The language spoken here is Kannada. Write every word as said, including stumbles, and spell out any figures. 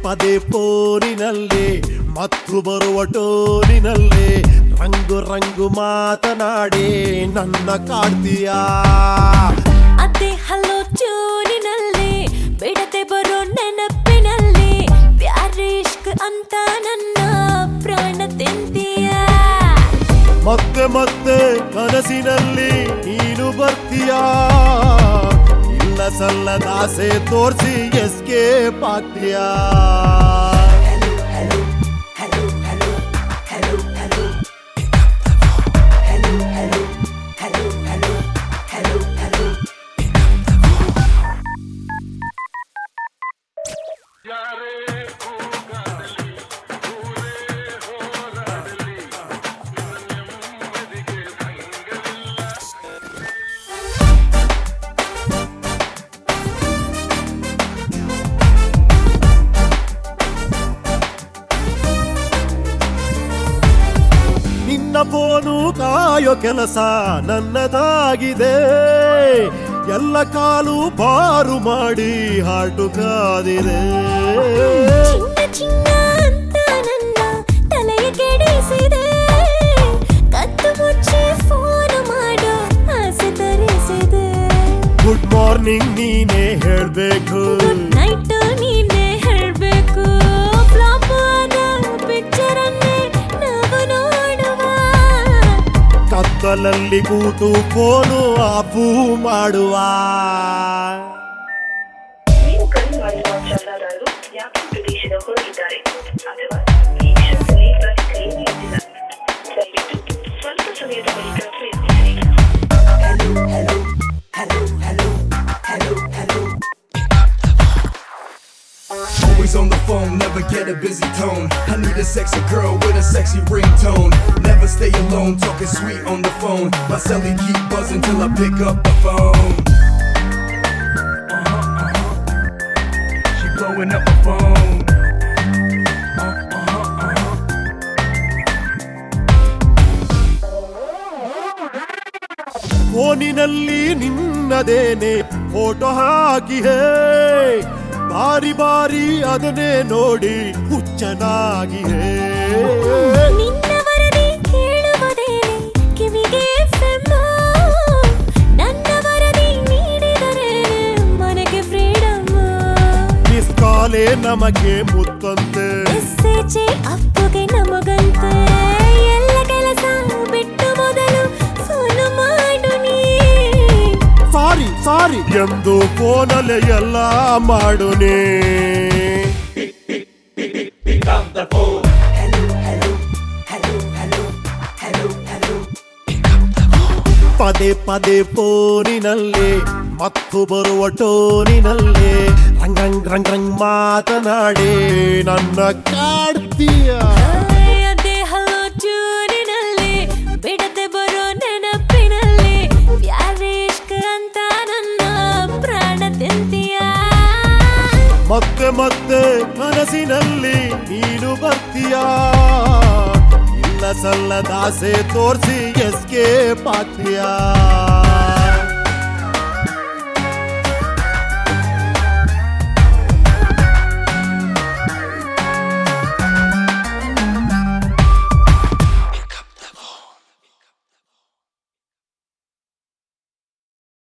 ಪದೇ ಫೋನಿನಲ್ಲಿ ಮತ್ತು ಬರುವ ಟೋನಿನಲ್ಲಿ ರಂಗು ರಂಗು ಮಾತನಾಡಿ ನನ್ನ ಕಾಡ್ತೀಯಾ ಅದೇ ಹಲೋ ಚೂರಿನಲ್ಲಿ ಬಿಡದೆ ಬರೋ ನೆನಪಿನಲ್ಲಿ ಪ್ಯಾರ್ ಇಷ್ಕ್ ಅಂತ ನನ್ನ ಪ್ರಾಣ ತಿಂತೀಯಾ ಮತ್ತೆ ಮತ್ತೆ ಕನಸಿನಲ್ಲಿ ನೀನು ಬರ್ತೀಯಾ ಇಲ್ಲ ಸಲ್ಲದಾಸೆ ತೋರಿಸಿ ಎಸ್ಕೇಪ್ ಆಗ್ತೀಯಾ ನಿನ್ನ ಫೋನು ಕಾಯೋ ಕೆಲಸ ನನ್ನದಾಗಿದೆ ಎಲ್ಲ ಕಾಲು ಬಾರು ಮಾಡಿ ಹಾಟು ಕಾದಿದೆ ಚಿನ್ನ ಚಿನ್ನ ಅಂತ ನನ್ನ ತಲೆಯ ಕೆಡಿಸಿದೆ ಕತ್ತು ಮುಚ್ಚಿ ಫೋನ್ ಮಾಡೋ ಆಸೆ ತರಿಸಿದೆ ಗುಡ್ ಮಾರ್ನಿಂಗ್ ನೀನೇ ಹೇಳ್ಬೇಕು ಗುಡ್ ನೈಟ್ ನೀನೇ ಹೇಳ್ಬೇಕು ಫ್ಲಾಪ್ ಆದ ಪಿಕ್ಚರ್ ಅನ್ನೇ ನಾವು ನೋಡುವ ಕತ್ತಲಲ್ಲಿ ಕೂತು ಫೋನು ಆಫು ಮಾಡುವ ನೀವು ಕರೆ ಮಾಡಿರುವ ಚಂದಾದಾರರು ಯಾಕೆ ಪ್ರದೇಶದ ಹೊರಗಿದ್ದಾರೆ ಅಥವಾ ಈ ಕ್ಷಣದಲ್ಲಿ ಪ್ರತಿಕ್ರಿಯೆ ನೀಡಿಲ್ಲ ದಯವಿಟ್ಟು ಸ್ವಲ್ಪ ಸಮಯದ ಬಳಿಕ ಪ್ರಯತ್ನಿಸಿ Always on the phone, never get a busy tone. I need a sexy girl with a sexy ringtone. Never stay alone, talking sweet on the phone. My celly keep buzzing till I pick up the phone. Uh-huh, uh-huh. She blowing up the phone. Uh-huh, uh-huh. ಫೋನಿನಲ್ಲಿ ನಿನ್ನದೇನೆ ಫೋಟೋ ಹಾಕಿ ಹೇ ಬಾರಿ ಬಾರಿ ಅದನ್ನೇ ನೋಡಿ ಹುಚ್ಚನಾಗಿ ಹೇ ನಿನ್ನ ವರದಿ ಕೇಳುವುದೇನೆ ಕಿವಿಗೆ ಫೆಮ್ಮು ನನ್ನ ವರದಿ ನೀಡಿದರೆ ಮನೆಗೆ ಫ್ರೀಡಮ್ ಮಿಸ್ ಕಾಲೇ ನಮಗೆ ಮುತ್ತಂತೆ ಮೆಸೇಜೆ ಅಪ್ಪುಗೆ ನಮಗಂತೆ ಎಲ್ಲ ಕೆಲಸ ಬಿಟ್ಟು ಮೊದಲು ಫೋನ್ ಮಾಡು ನೀ ಸಾರಿ ಸಾರಿ ಎಂದು ಫೋನಲ್ಲೇ ಎಲ್ಲ ಮಾಡುನೇ ಪದೇ ಪದೇ ಫೋನಿನಲ್ಲಿ ಮತ್ತು ಬರುವ ಟೋನಿನಲ್ಲಿ ರಂಗ್ ರಂಗ್ ರಂಗ್ ರಂಗ್ ಮಾತನಾಡಿ ನನ್ನ ಕಾಡ್ತೀಯ ಅದೇ ಹಲೋ ಚೂರಿನಲ್ಲಿ ಬಿಡದೆ ಬರೋ ನೆನಪಿನಲ್ಲಿ ಪ್ಯಾರ್ ಇಷ್ಕ್ ಅಂತ ನನ್ನ ಪ್ರಾಣ ತಿಂತೀಯಾ ಮತ್ತೆ ಮತ್ತೆ ಕನಸಿನಲ್ಲಿ ನೀನು ಬರ್ತೀಯಾ ಇಲ್ಲ ಸಲ್ಲದಾಸೆ ತೋರಿಸಿ ಎಸ್ಕೇಪ್ ಆಗ್ತೀಯಾ